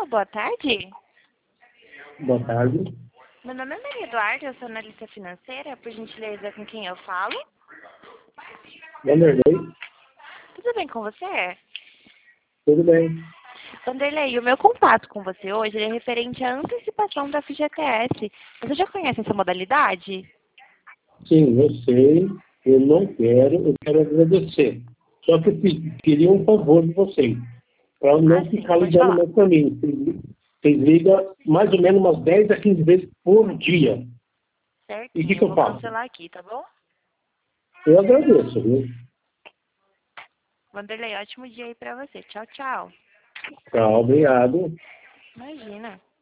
boa tarde. Boa tarde. Meu nome é Maria Eduarda, eu sou analista financeira. Por gentileza, com quem eu falo? Vanderlei, Tudo bem com você? tudo bem? Vanderlei, o meu contato com você hoje é referente à antecipação da FGTS. Você já conhece essa modalidade? Sim, eu sei, eu quero agradecer. Só que eu queria um favor de vocês, para Ah, não sim, ficar pode ligando falar. mais para mim. Vocês ligam mais ou menos umas 10 a 15 vezes por dia. E o que Certinho, que eu eu vou faço? cancelar aqui, tá bom? Eu agradeço, viu? Vanderlei, ótimo dia aí pra você. Tchau, tchau. Tá, obrigado. Imagina.